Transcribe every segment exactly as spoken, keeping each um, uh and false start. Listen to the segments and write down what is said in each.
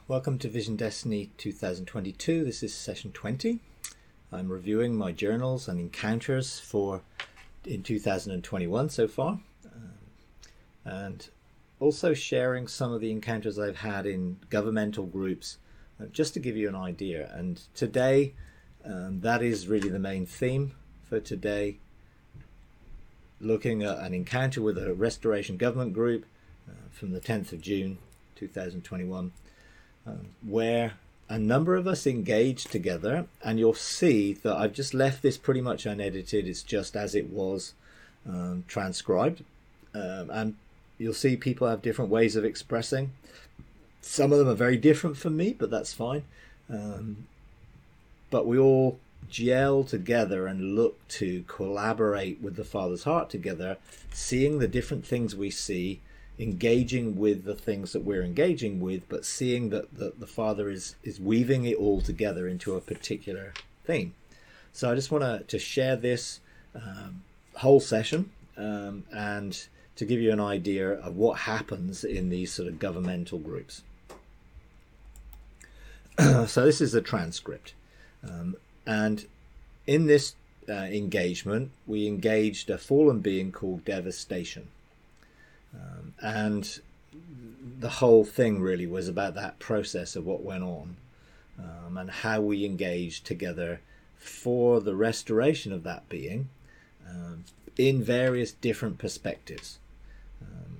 Welcome to Vision Destiny two thousand twenty-two. This is session twenty. I'm reviewing my journals and encounters for in two thousand twenty-one so far, um, and also sharing some of the encounters I've had in governmental groups, uh, just to give you an idea. And today, um, that is really the main theme for today, looking at an encounter with a restoration government group uh, from the tenth of June two thousand twenty-one. Um, where a number of us engaged together, and you'll see that I've just left this pretty much unedited. It's just as it was um, transcribed, um, and you'll see people have different ways of expressing. Some of them are very different from me, but that's fine. Um, but we all gel together and look to collaborate with the Father's heart together, seeing the different things we see, engaging with the things that we're engaging with, but seeing that the, the Father is is weaving it all together into a particular theme. So I just want to to share this um, whole session um, and to give you an idea of what happens in these sort of governmental groups. So this is a transcript, um, and in this uh, engagement we engaged a fallen being called Devastation. Um, and the whole thing really was about that process of what went on um, and how we engaged together for the restoration of that being um, in various different perspectives. Um,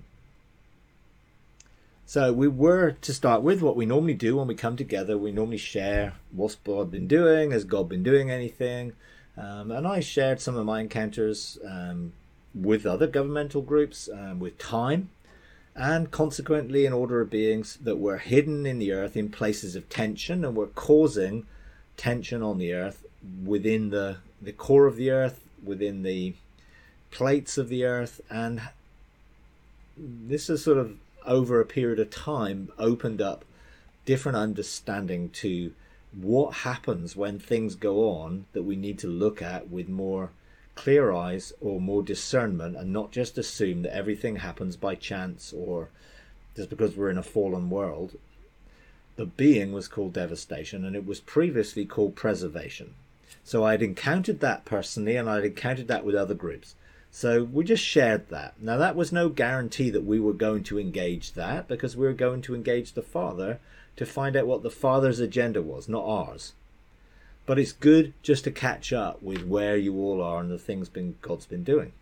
so we were to start with what we normally do when we come together. We normally share what's God been doing, has God been doing anything, um, and I shared some of my encounters um, with other governmental groups, um, with time, and consequently in order of beings that were hidden in the earth in places of tension and were causing tension on the earth, within the, the core of the earth, within the plates of the earth. And this has sort of, over a period of time, opened up different understanding to what happens when things go on that we need to look at with more clear eyes or more discernment, and not just assume that everything happens by chance or just because we're in a fallen world. The being was called Devastation, and it was previously called Preservation. So I'd encountered that personally, and I'd encountered that with other groups. So we just shared that. Now that was no guarantee that we were going to engage that, because we were going to engage the Father to find out what the Father's agenda was, not ours. But it's good just to catch up with where you all are and the things been, God's been doing.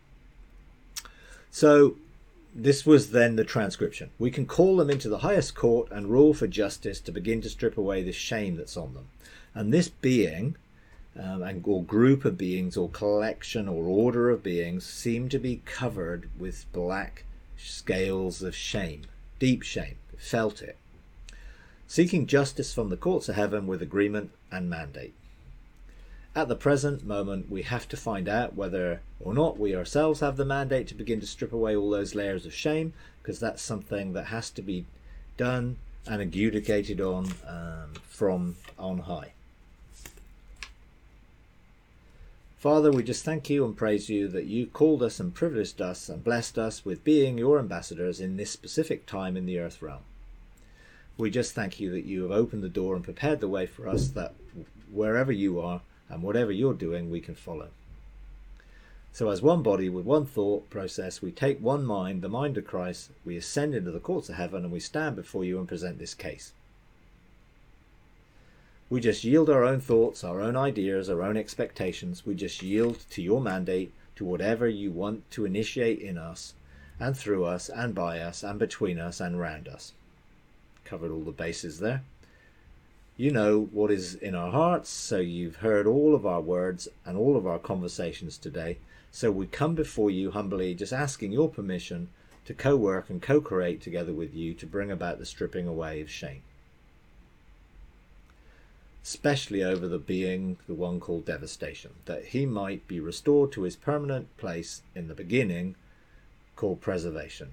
So this was then the transcription. We can call them into the highest court and rule for justice to begin to strip away the shame that's on them. And this being, um, and or group of beings, or collection or order of beings, seem to be covered with black scales of shame, deep shame, felt it, seeking justice from the courts of heaven with agreement and mandate. At the present moment, we have to find out whether or not we ourselves have the mandate to begin to strip away all those layers of shame, because that's something that has to be done and adjudicated on um, from on high. Father, we just thank you and praise you that you called us and privileged us and blessed us with being your ambassadors in this specific time in the earth realm. We just thank you that you have opened the door and prepared the way for us, that wherever you are and whatever you're doing, we can follow. So as one body with one thought process, we take one mind, the mind of Christ, we ascend into the courts of heaven, and we stand before you and present this case. We just yield our own thoughts, our own ideas, our own expectations. We just yield to your mandate, to whatever you want to initiate in us and through us and by us and between us and round us. Covered all the bases there. You know what is in our hearts, so you've heard all of our words and all of our conversations today. So we come before you humbly, just asking your permission to co-work and co-create together with you to bring about the stripping away of shame. Especially over the being, the one called Devastation, that he might be restored to his permanent place in the beginning, called Preservation.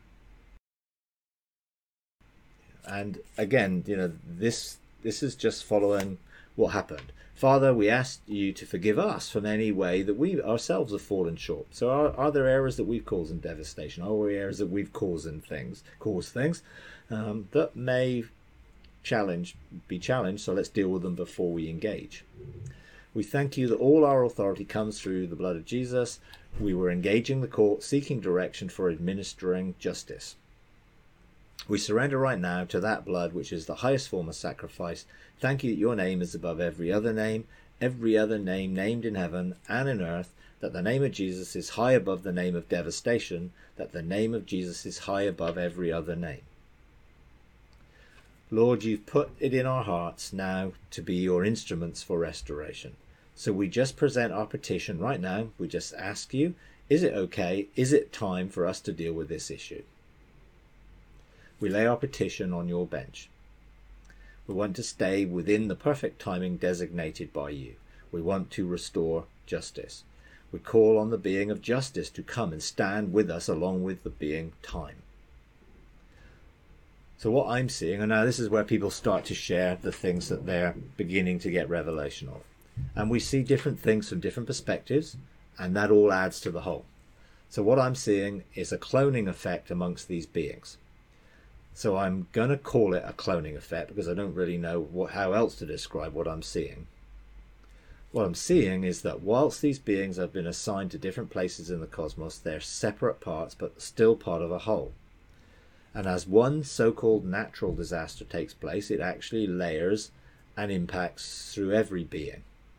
And again, you know, this this is just following what happened. Father, we ask you to forgive us from any way that we ourselves have fallen short. So are, are there errors that we've caused in devastation? Are there errors that we've caused in things, caused things um, that may challenge, be challenged, so let's deal with them before we engage. We thank you that all our authority comes through the blood of Jesus. We were engaging the court, seeking direction for administering justice. We surrender right now to that blood, which is the highest form of sacrifice. Thank you that your name is above every other name, every other name named in heaven and in earth, that the name of Jesus is high above the name of devastation, that the name of Jesus is high above every other name. Lord, you've put it in our hearts now to be your instruments for restoration. So we just present our petition right now. We just ask you, is it okay? Is it time for us to deal with this issue? We lay our petition on your bench. We want to stay within the perfect timing designated by you. We want to restore justice. We call on the being of justice to come and stand with us along with the being time. So what I'm seeing, and now this is where people start to share the things that they're beginning to get revelation of. And we see different things from different perspectives, and that all adds to the whole. So what I'm seeing is a cloning effect amongst these beings. So I'm going to call it a cloning effect because I don't really know what, how else to describe what I'm seeing. What I'm seeing is that whilst these beings have been assigned to different places in the cosmos, they're separate parts but still part of a whole. And as one so-called natural disaster takes place, it actually layers and impacts through every being.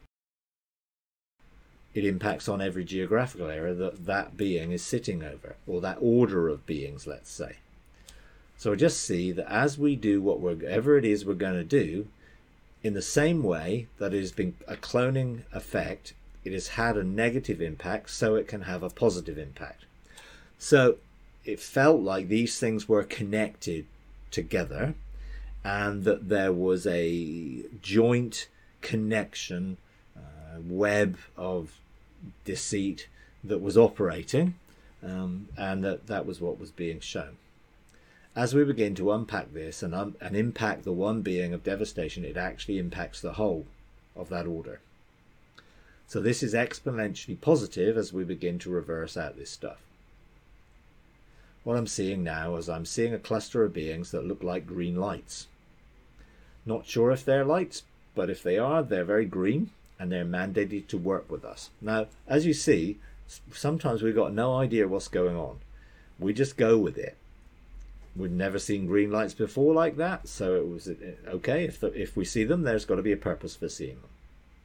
It impacts on every geographical area that that being is sitting over, or that order of beings, let's say. So I just see that as we do whatever it is we're going to do, in the same way that it has been a cloning effect, it has had a negative impact, so it can have a positive impact. So it felt like these things were connected together and that there was a joint connection, uh, web of deceit that was operating, um, and that that was what was being shown. As we begin to unpack this and, um, and impact the one being of devastation, it actually impacts the whole of that order. So this is exponentially positive as we begin to reverse out this stuff. What I'm seeing now is I'm seeing a cluster of beings that look like green lights. Not sure if they're lights, but if they are, they're very green and they're mandated to work with us. Now, as you see, sometimes we've got no idea what's going on. We just go with it. We've never seen green lights before like that, so it was okay. If, the, if we see them, there's got to be a purpose for seeing them.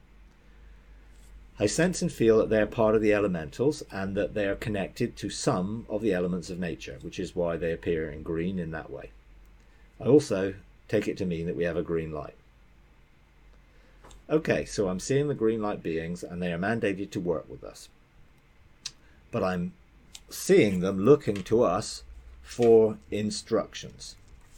I sense and feel that they are part of the elementals and that they are connected to some of the elements of nature, which is why they appear in green in that way. I also take it to mean that we have a green light. Okay, so I'm seeing the green light beings and they are mandated to work with us. But I'm seeing them looking to us for instructions.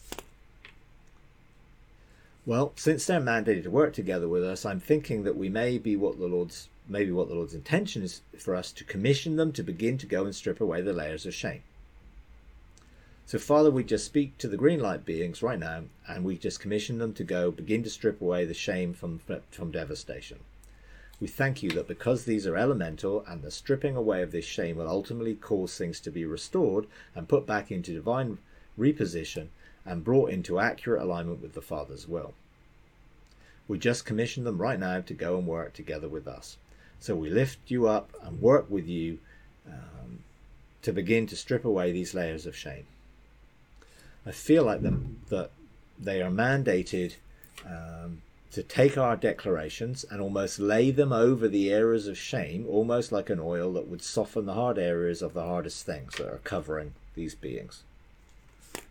Well, since they're mandated to work together with us, I'm thinking that we may be what the Lord's maybe what the Lord's intention is for us to commission them to begin to go and strip away the layers of shame. So Father, we just speak to the green light beings right now, and we just commission them to go begin to strip away the shame from, from devastation. We thank you that because these are elemental and the stripping away of this shame will ultimately cause things to be restored and put back into divine reposition and brought into accurate alignment with the Father's will. We just commission them right now to go and work together with us. So we lift you up and work with you um, to begin to strip away these layers of shame. I feel like them that they are mandated um, to take our declarations and almost lay them over the areas of shame, almost like an oil that would soften the hard areas of the hardest things that are covering these beings. It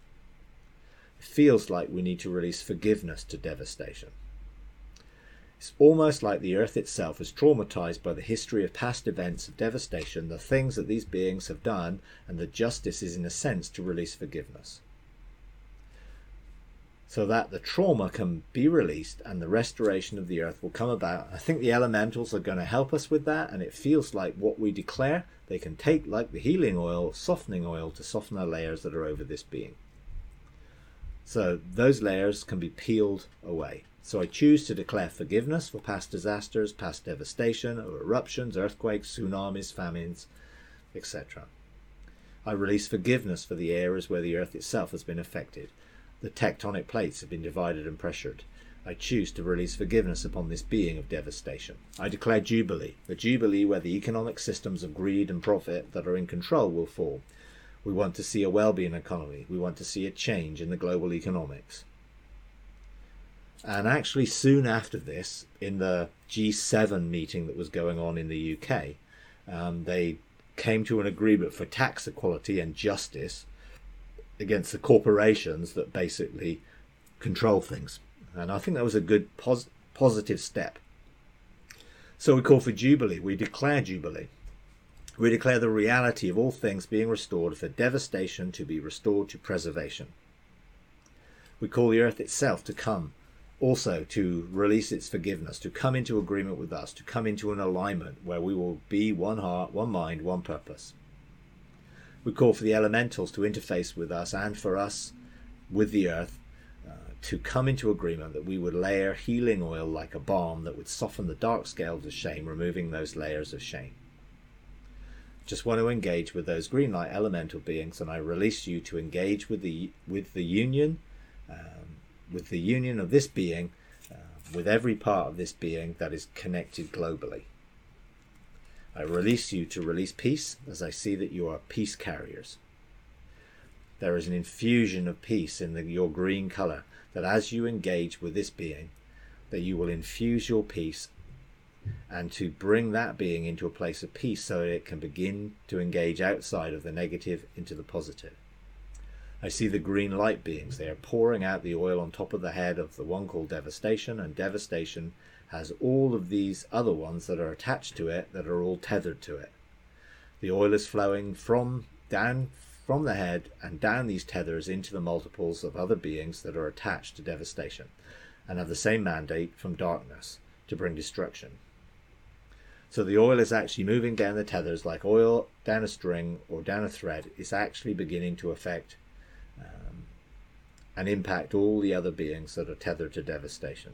feels like we need to release forgiveness to devastation. It's almost like the earth itself is traumatized by the history of past events of devastation, the things that these beings have done, and the justice is in a sense to release forgiveness. So that the trauma can be released and the restoration of the earth will come about. I think the elementals are going to help us with that, and it feels like what we declare, they can take like the healing oil, softening oil, to soften the layers that are over this being. So those layers can be peeled away. So I choose to declare forgiveness for past disasters, past devastation, or eruptions, earthquakes, tsunamis, famines, et cetera. I release forgiveness for the areas where the earth itself has been affected. The tectonic plates have been divided and pressured. I choose to release forgiveness upon this being of devastation. I declare Jubilee, a Jubilee where the economic systems of greed and profit that are in control will fall. We want to see a well-being economy. We want to see a change in the global economics. And actually soon after this, in the G seven meeting that was going on in the U K, um, they came to an agreement for tax equality and justice against the corporations that basically control things. And I think that was a good pos- positive step. So we call for Jubilee. We declare Jubilee. We declare the reality of all things being restored, for devastation to be restored to preservation. We call the earth itself to come also to release its forgiveness, to come into agreement with us, to come into an alignment where we will be one heart, one mind, one purpose. We call for the elementals to interface with us and for us with the earth uh, to come into agreement that we would layer healing oil like a balm that would soften the dark scales of shame, removing those layers of shame. Just want to engage with those green light elemental beings, and I release you to engage with the with the union, um, with the union of this being, uh, with every part of this being that is connected globally. I release you to release peace, as I see that you are peace carriers. There is an infusion of peace in the, your green color, that as you engage with this being, that you will infuse your peace and to bring that being into a place of peace so that it can begin to engage outside of the negative into the positive. I see the green light beings. They are pouring out the oil on top of the head of the one called devastation, and devastation has all of these other ones that are attached to it that are all tethered to it. The oil is flowing from down from the head and down these tethers into the multiples of other beings that are attached to devastation and have the same mandate from darkness to bring destruction. So the oil is actually moving down the tethers like oil down a string or down a thread. It's actually beginning to affect um, and impact all the other beings that are tethered to devastation.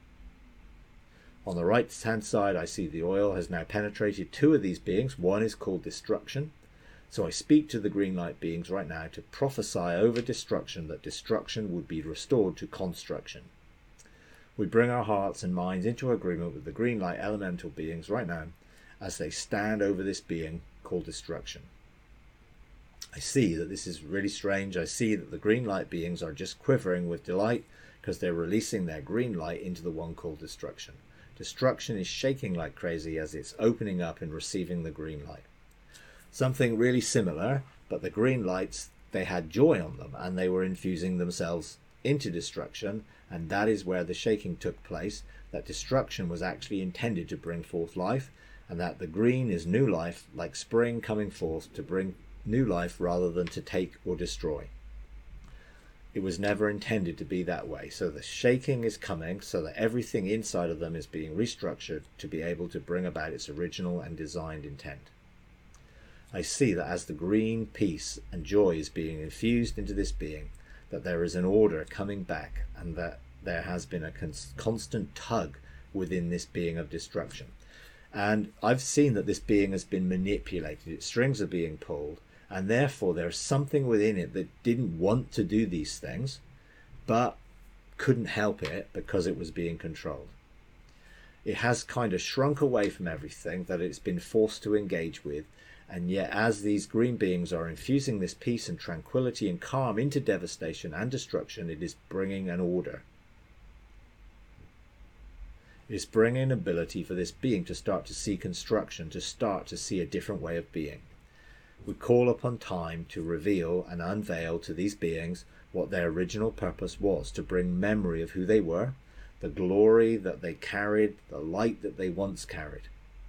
On the right hand side, I see the oil has now penetrated two of these beings. One is called destruction. So I speak to the green light beings right now to prophesy over destruction, that destruction would be restored to construction. We bring our hearts and minds into agreement with the green light elemental beings right now as they stand over this being called destruction. I see that this is really strange. I see that the green light beings are just quivering with delight because they're releasing their green light into the one called destruction. Destruction is shaking like crazy as it's opening up and receiving the green light. Something really similar, but the green lights, they had joy on them and they were infusing themselves into destruction, and that is where the shaking took place, that destruction was actually intended to bring forth life, and that the green is new life, like spring coming forth to bring new life rather than to take or destroy. It was never intended to be that way. So the shaking is coming so that everything inside of them is being restructured to be able to bring about its original and designed intent. I see that as the green peace and joy is being infused into this being, that there is an order coming back, and that there has been a cons- constant tug within this being of destruction. And I've seen that this being has been manipulated. Its strings are being pulled, and therefore there's something within it that didn't want to do these things, but couldn't help it because it was being controlled. It has kind of shrunk away from everything that it's been forced to engage with, and yet as these green beings are infusing this peace and tranquility and calm into devastation and destruction, it is bringing an order. It is bringing an ability for this being to start to see construction, to start to see a different way of being. We call upon time to reveal and unveil to these beings what their original purpose was, to bring memory of who they were, the glory that they carried, the light that they once carried.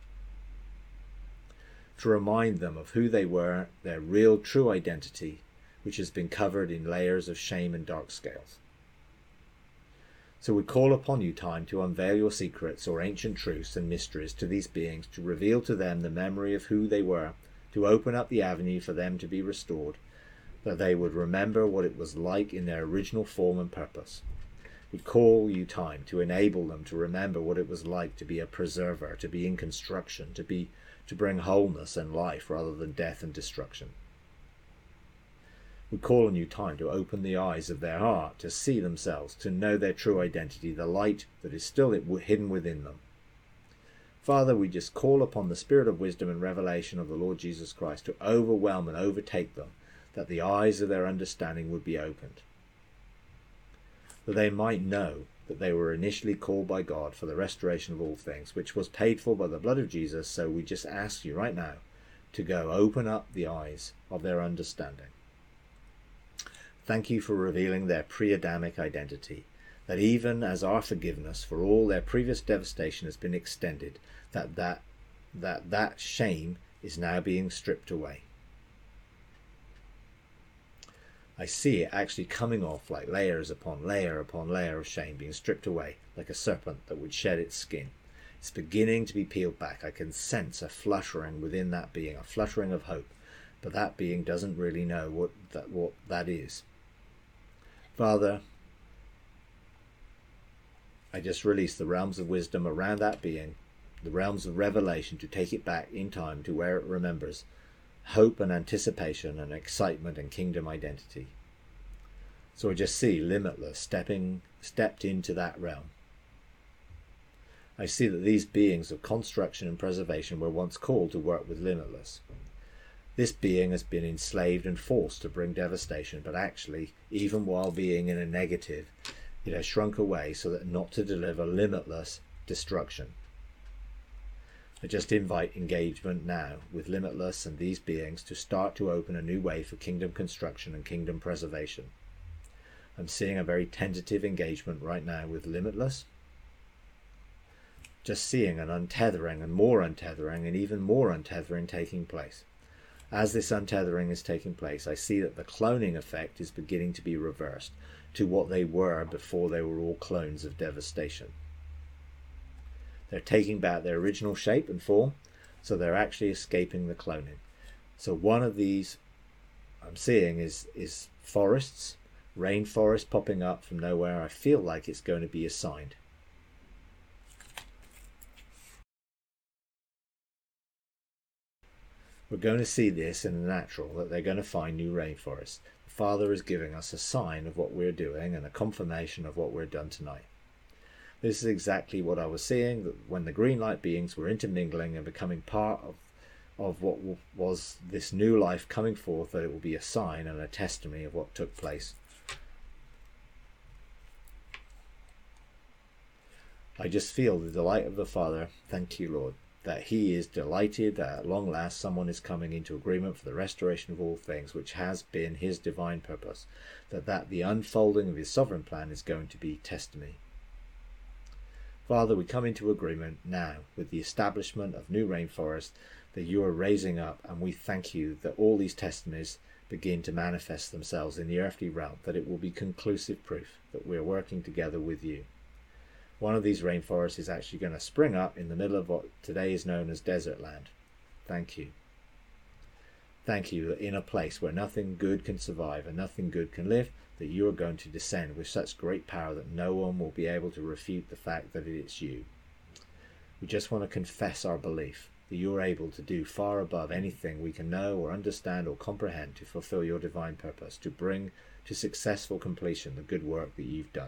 To remind them of who they were, their real true identity, which has been covered in layers of shame and dark scales. So we call upon you, time, to unveil your secrets or ancient truths and mysteries to these beings, to reveal to them the memory of who they were, to open up the avenue for them to be restored, that they would remember what it was like in their original form and purpose. We call you, time, to enable them to remember what it was like to be a preserver, to be in construction, to be to bring wholeness and life rather than death and destruction. We call on you, time, to open the eyes of their heart, to see themselves, to know their true identity, the light that is still hidden within them. Father, we just call upon the spirit of wisdom and revelation of the Lord Jesus Christ to overwhelm and overtake them, that the eyes of their understanding would be opened, that they might know that they were initially called by God for the restoration of all things, which was paid for by the blood of Jesus. So we just ask you right now to go open up the eyes of their understanding. Thank you for revealing their pre-Adamic identity, that even as our forgiveness for all their previous devastation has been extended, that that, that, that shame is now being stripped away. I see it actually coming off like layers upon layer upon layer of shame being stripped away, like a serpent that would shed its skin. It's beginning to be peeled back. I can sense a fluttering within that being, a fluttering of hope, but that being doesn't really know what that, what that is. Father, I just release the realms of wisdom around that being, the realms of revelation, to take it back in time to where it remembers hope and anticipation and excitement and kingdom identity. So I just see Limitless stepping stepped into that realm. I see that these beings of construction and preservation were once called to work with Limitless. This being has been enslaved and forced to bring devastation, but actually, even while being in a negative, it has shrunk away so that not to deliver limitless destruction. I just invite engagement now with Limitless and these beings to start to open a new way for kingdom construction and kingdom preservation. I'm seeing a very tentative engagement right now with Limitless. Just seeing an untethering and more untethering and even more untethering taking place. As this untethering is taking place, I see that the cloning effect is beginning to be reversed to what they were before they were all clones of devastation. They're taking back their original shape and form, so they're actually escaping the cloning. So one of these I'm seeing is, is forests, rainforest popping up from nowhere. I feel like it's going to be assigned. We're going to see this in the natural, that they're going to find new rainforests. The Father is giving us a sign of what we're doing and a confirmation of what we're done tonight. This is exactly what I was seeing, that when the green light beings were intermingling and becoming part of, of what was this new life coming forth, that it will be a sign and a testimony of what took place. I just feel the delight of the Father. Thank you, Lord, that he is delighted that at long last someone is coming into agreement for the restoration of all things, which has been his divine purpose, that, that the unfolding of his sovereign plan is going to be testimony. Father, we come into agreement now with the establishment of new rainforests that you are raising up, and we thank you that all these testimonies begin to manifest themselves in the earthly realm, that it will be conclusive proof that we are working together with you. One of these rainforests is actually going to spring up in the middle of what today is known as desert land. Thank you. Thank you that in a place where nothing good can survive and nothing good can live, that you are going to descend with such great power that no one will be able to refute the fact that it's you. We just want to confess our belief that you are able to do far above anything we can know or understand or comprehend to fulfill your divine purpose, to bring to successful completion the good work that you've done.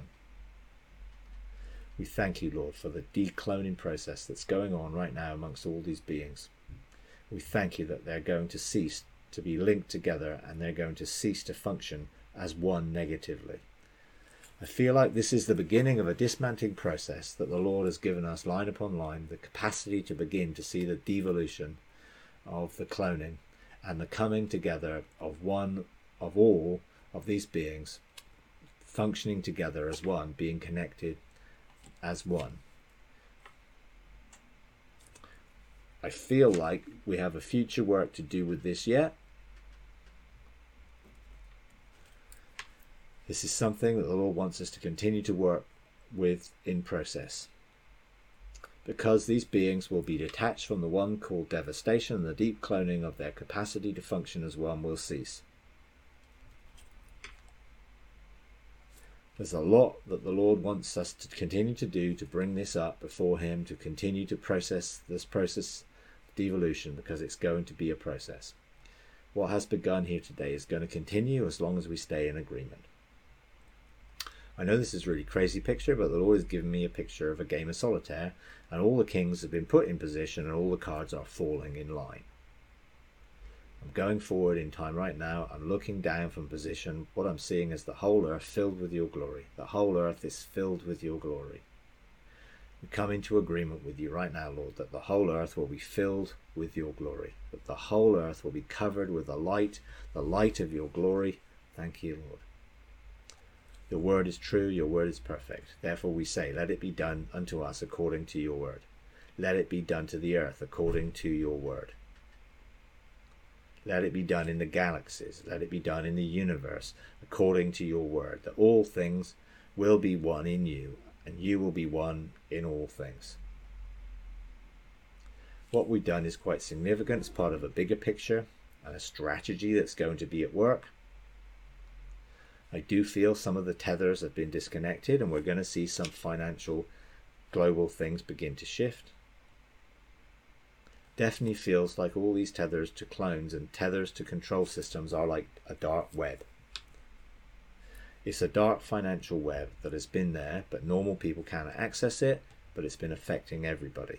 We thank you, Lord, for the decloning process that's going on right now amongst all these beings. We thank you that they're going to cease to be linked together and they're going to cease to function as one negatively. I feel like this is the beginning of a dismantling process that the Lord has given us line upon line, the capacity to begin to see the devolution of the cloning and the coming together of one, of all of these beings functioning together as one, being connected as one. I feel like we have a future work to do with this yet. This is something that the Lord wants us to continue to work with in process. Because these beings will be detached from the one called devastation, and the deep cloning of their capacity to function as one will cease. There's a lot that the Lord wants us to continue to do to bring this up before him, to continue to process this process of devolution, because it's going to be a process. what has begun here today is going to continue as long as we stay in agreement. I know this is a really crazy picture, but the Lord has given me a picture of a game of solitaire, and all the kings have been put in position and all the cards are falling in line. I'm going forward in time right now. I'm looking down from position. What I'm seeing is the whole earth filled with your glory. The whole earth is filled with your glory. We come into agreement with you right now, Lord, that the whole earth will be filled with your glory, that the whole earth will be covered with the light, the light of your glory. Thank you, Lord. Your word is true, your word is perfect. Therefore we say, let it be done unto us according to your word. Let it be done to the earth according to your word. Let it be done in the galaxies. Let it be done in the universe according to your word, that all things will be one in you, and you will be one in all things. What we've done is quite significant. It's part of a bigger picture and a strategy that's going to be at work. I do feel some of the tethers have been disconnected, and we're going to see some financial global things begin to shift. Definitely feels like all these tethers to clones and tethers to control systems are like a dark web. It's a dark financial web that has been there, but normal people can't access it, but it's been affecting everybody.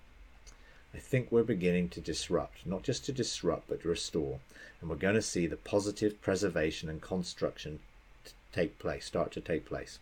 I think we're beginning to disrupt, not just to disrupt, but to restore. And we're going to see the positive preservation and construction take place, start to take place.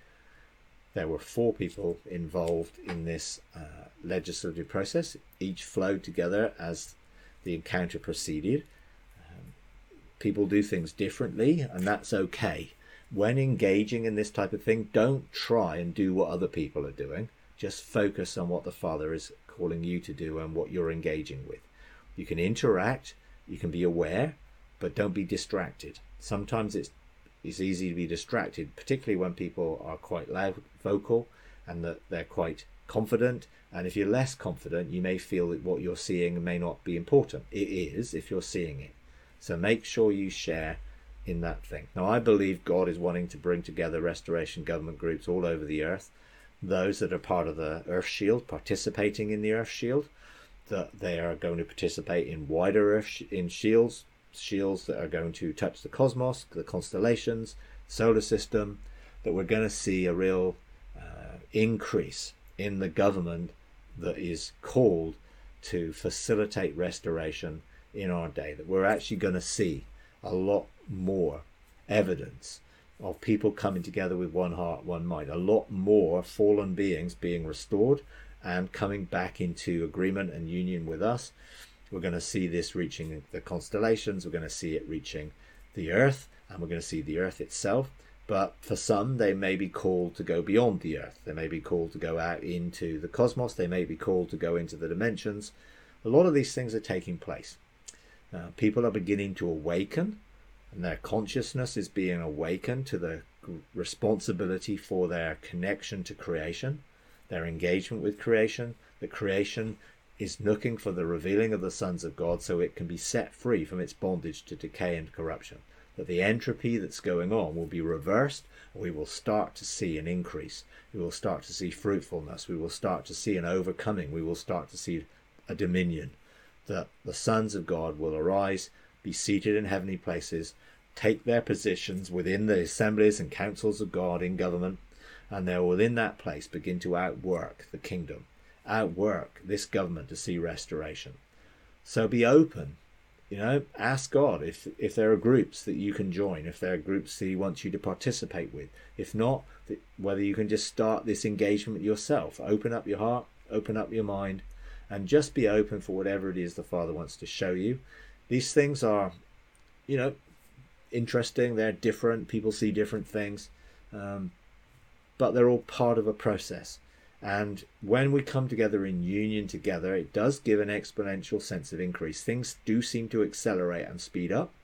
There were four people involved in this uh, legislative process. Each flowed together as the encounter proceeded. Um, people do things differently, and that's okay. When engaging in this type of thing, don't try and do what other people are doing. Just focus on what the Father is calling you to do and what you're engaging with. You can interact, you can be aware, but don't be distracted. Sometimes it's it's easy to be distracted, particularly when people are quite loud, vocal, and that they're quite confident. And if you're less confident, you may feel that what you're seeing may not be important. It is if you're seeing it. So make sure you share in that thing. Now, I believe God is wanting to bring together restoration government groups all over the earth. Those that are part of the Earth Shield, participating in the Earth Shield, that they are going to participate in wider Earth sh- in shields, shields that are going to touch the cosmos, the constellations, solar system, that we're going to see a real uh, increase in the government that is called to facilitate restoration in our day, that we're actually going to see a lot more evidence of people coming together with one heart, one mind, a lot more fallen beings being restored and coming back into agreement and union with us. We're going to see this reaching the constellations, we're going to see it reaching the earth, and we're going to see the earth itself. But for some, they may be called to go beyond the earth. They may be called to go out into the cosmos. They may be called to go into the dimensions. A lot of these things are taking place. Uh, people are beginning to awaken, and their consciousness is being awakened to the responsibility for their connection to creation, their engagement with creation. The creation is looking for the revealing of the sons of God so it can be set free from its bondage to decay and corruption. That the entropy that's going on will be reversed, and we will start to see an increase. We will start to see fruitfulness. We will start to see an overcoming. We will start to see a dominion. That the sons of God will arise, be seated in heavenly places, take their positions within the assemblies and councils of God in government, and they will within that place begin to outwork the kingdom, outwork this government to see restoration. So be open, you know, ask God if if there are groups that you can join, if there are groups that he wants you to participate with. If not, whether you can just start this engagement yourself. Open up your heart, open up your mind, and just be open for whatever it is the Father wants to show you. These things are, you know, interesting. They're different. People see different things. Um, but they're all part of a process. And when we come together in union together, it does give an exponential sense of increase. Things do seem to accelerate and speed up.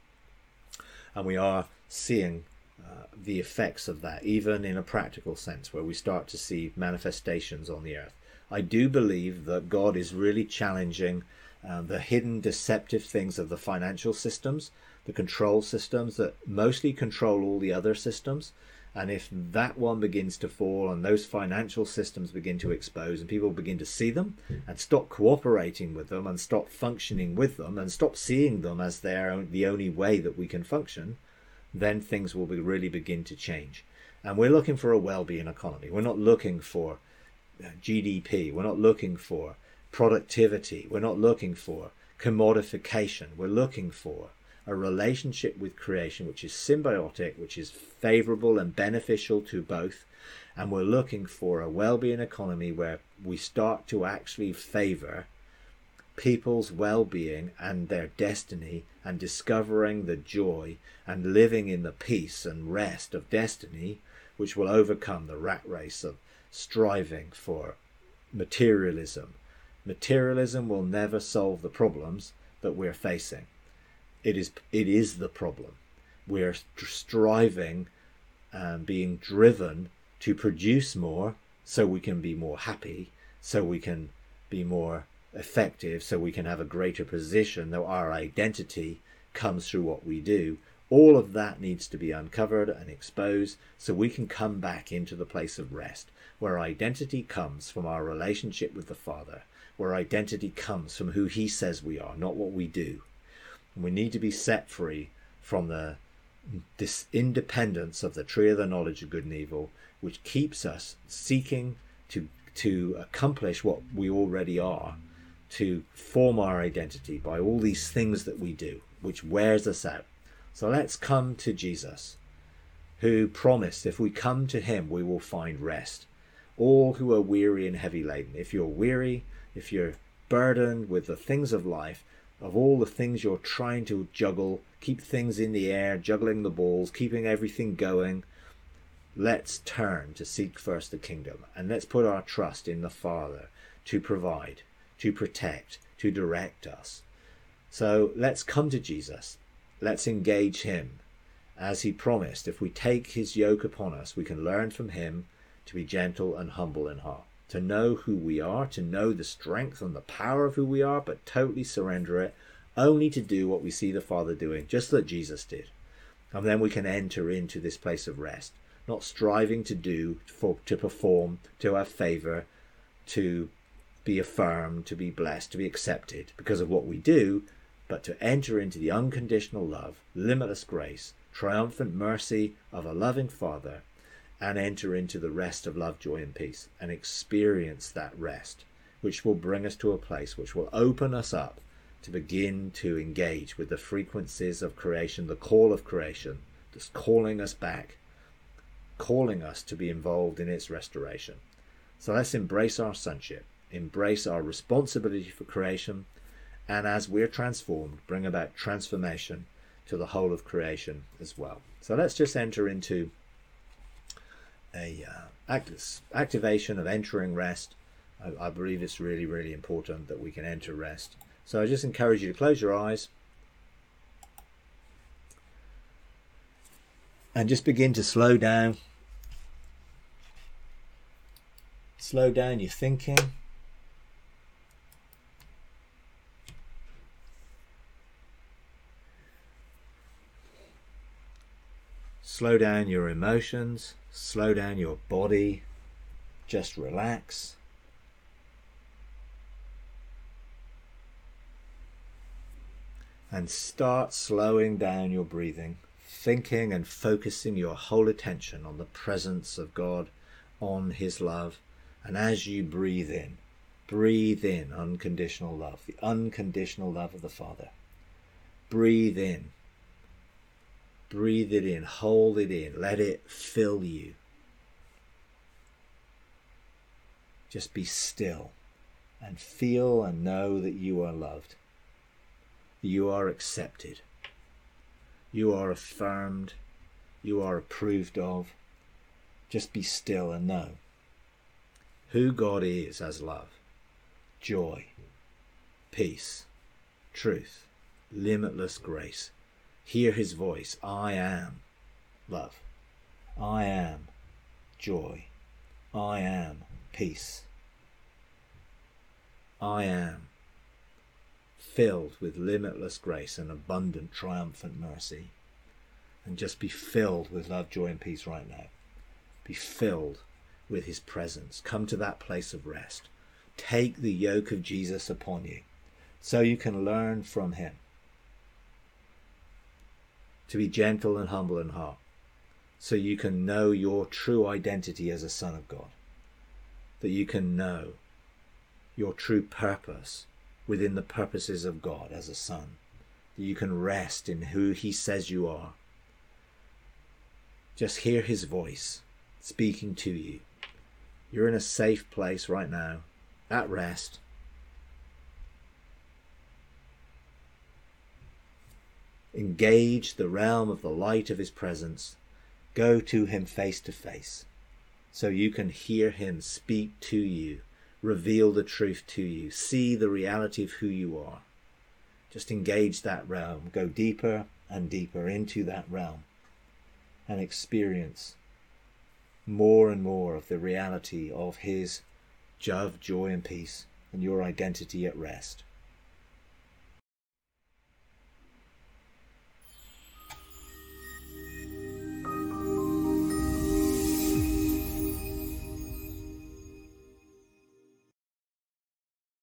And we are seeing uh, the effects of that, even in a practical sense, where we start to see manifestations on the earth. I do believe that God is really challenging uh, the hidden deceptive things of the financial systems, the control systems that mostly control all the other systems. And if that one begins to fall and those financial systems begin to expose and people begin to see them and stop cooperating with them and stop functioning with them and stop seeing them as their the only way that we can function, then things will be, really begin to change. And we're looking for a well-being economy. We're not looking for G D P. We're not looking for productivity. We're not looking for commodification. We're looking for a relationship with creation which is symbiotic, which is favorable and beneficial to both. And we're looking for a well-being economy where we start to actually favor people's well-being and their destiny and discovering the joy and living in the peace and rest of destiny, which will overcome the rat race of striving for materialism. Materialism will never solve the problems that we're facing. It is it is the problem. We're striving and being driven to produce more so we can be more happy, so we can be more effective, so we can have a greater position, though our identity comes through what we do. All of that needs to be uncovered and exposed so we can come back into the place of rest, where identity comes from our relationship with the Father, where identity comes from who he says we are, not what we do. And we need to be set free from the this independence of the tree of the knowledge of good and evil, which keeps us seeking to to accomplish what we already are, to form our identity by all these things that we do, which wears us out. So let's come to Jesus, who promised if we come to him, we will find rest. All who are weary and heavy laden. If you're weary, if you're burdened with the things of life, of all the things you're trying to juggle, keep things in the air, juggling the balls, keeping everything going, let's turn to seek first the kingdom, and let's put our trust in the Father to provide, to protect, to direct us. So let's come to Jesus. Let's engage him. As he promised, if we take his yoke upon us, we can learn from him to be gentle and humble in heart, to know who we are, to know the strength and the power of who we are, but totally surrender it, only to do what we see the Father doing, just that Jesus did. And then we can enter into this place of rest, not striving to do, for, to perform, to have favor, to be affirmed, to be blessed, to be accepted because of what we do, but to enter into the unconditional love, limitless grace, triumphant mercy of a loving Father, and enter into the rest of love, joy, and peace, and experience that rest, which will bring us to a place which will open us up to begin to engage with the frequencies of creation, the call of creation, that's calling us back, calling us to be involved in its restoration. So let's embrace our sonship, embrace our responsibility for creation, and as we're transformed, bring about transformation to the whole of creation as well. So let's just enter into a uh, act- activation of entering rest. I, I believe it's really, really important that we can enter rest. So I just encourage you to close your eyes and just begin to slow down. Slow down your thinking. Slow down your emotions. Slow down your body. Just relax. And start slowing down your breathing, thinking and focusing your whole attention on the presence of God, on his love. And as you breathe in, breathe in unconditional love, the unconditional love of the Father. Breathe in. Breathe it in, hold it in, let it fill you. Just be still and feel and know that you are loved. You are accepted. You are affirmed. You are approved of. Just be still and know who God is as love, joy, peace, truth, limitless grace. Hear his voice. I am love. I am joy. I am peace. I am filled with limitless grace and abundant triumphant mercy. And just be filled with love, joy, and peace right now. Be filled with his presence. Come to that place of rest. Take the yoke of Jesus upon you so you can learn from him to be gentle and humble in heart, so you can know your true identity as a son of God, that you can know your true purpose within the purposes of God as a son, that you can rest in who he says you are. Just hear his voice speaking to you. You're in a safe place right now, at rest. Engage the realm of the light of his presence. Go to him face to face so you can hear him speak to you, reveal the truth to you, see the reality of who you are. Just engage that realm. Go deeper and deeper into that realm and experience more and more of the reality of his love, joy, and peace, and your identity at rest.